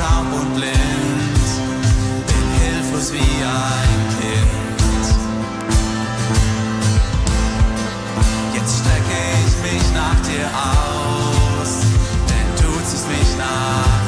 taub und blind, bin hilflos wie ein Kind. Jetzt strecke ich mich nach dir aus, denn du ziehst mich nach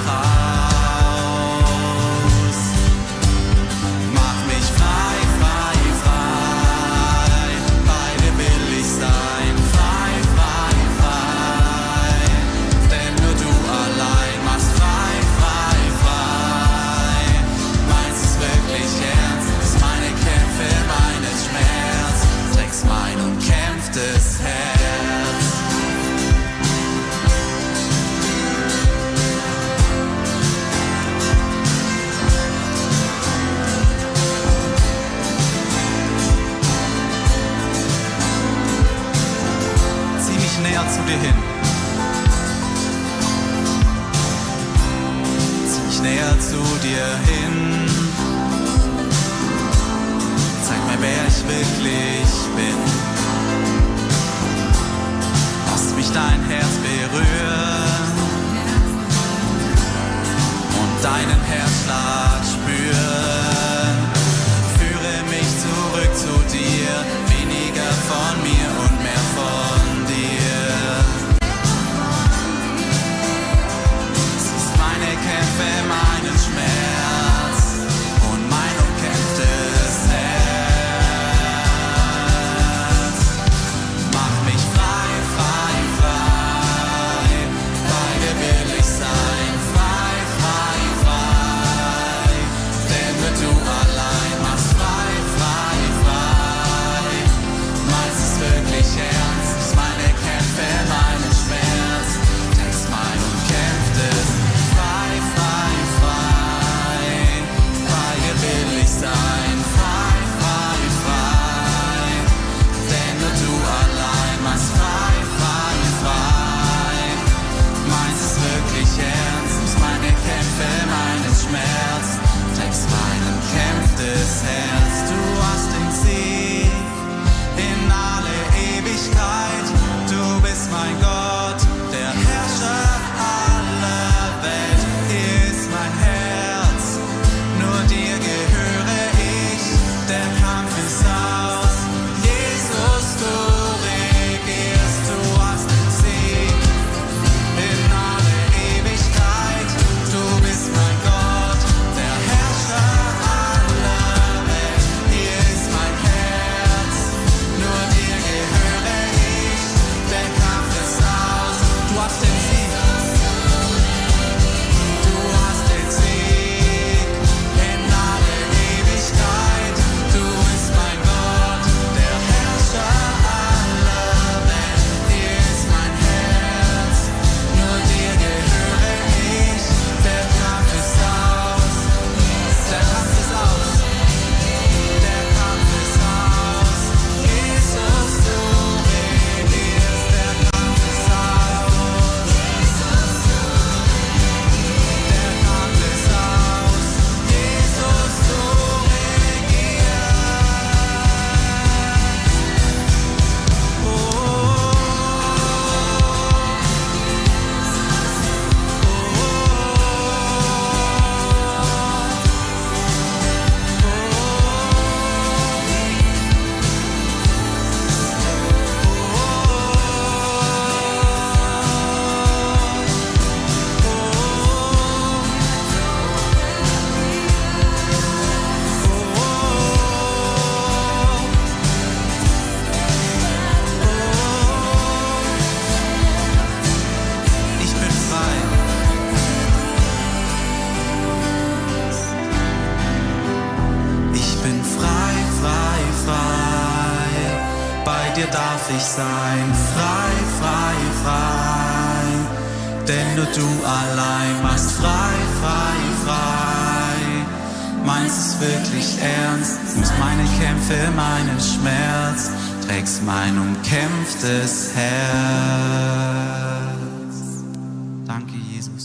Haus. Mach mich frei, frei, frei, bei dir will ich sein. Frei, frei, frei, denn nur du allein machst frei, frei, frei. Meinst es wirklich ernst, dass meine Kämpfe meinen Schmerz, trägst mein umkämpftes Herz. Zieh mich näher zu dir hin. Zieh mich näher zu dir hin. Zeig mir, wer ich wirklich bin. Lass mich dein Herz berühren und deinen Herzschlag spüren. Führe mich zurück zu dir, weniger von mir und mehr von dir. Siehst meine Kämpfe, meinen Schmerz und mein umkämpftes Herz. Mach mich frei, frei, frei, bei dir will ich sein. Frei, frei, frei, denn nur du allein machst frei, frei, frei. Meinst es wirklich ernst, dass meine Kämpfe meinen Schmerz, trägst mein umkämpftes. Frei, frei, frei, bei dir will ich sein. Frei, frei, frei, denn nur du allein machst frei, frei, frei. Meinst es wirklich ernst, dass meine Kämpfe meinen Schmerz, trägst mein umkämpftes Herz. Du hast den Sieg in alle Ewigkeit. Du bist mein Gott, der Herrscher aller Welt. Hier ist mein Herz, nur dir gehöre ich. Der Kampf ist aus. Jesus, du regierst, du hast den Sieg in alle Ewigkeit. Du bist mein Gott, der Herrscher aller Welt. Hier ist mein Herz, nur dir gehöre ich. Der Kampf ist aus. Du hast den Sieg. Du hast den Sieg in alle Ewigkeit. Du bist mein Gott, der Herrscher aller Welt. Hier ist mein Herz, nur dir gehöre ich. Der Kampf ist aus. Der Kampf ist aus. Der Kampf ist aus. Jesus, du regierst. Der Kampf ist aus. Der Kampf ist aus. Jesus, du Ich bin frei. Ich bin frei, frei, frei. Bei dir darf ich sein. Frei, frei, frei. Denn nur du allein machst frei, frei, frei. Meinst es wirklich ernst? Nimmst meine Kämpfe, meinen Schmerz, trägst mein umkämpftes Herz. Danke, Jesus.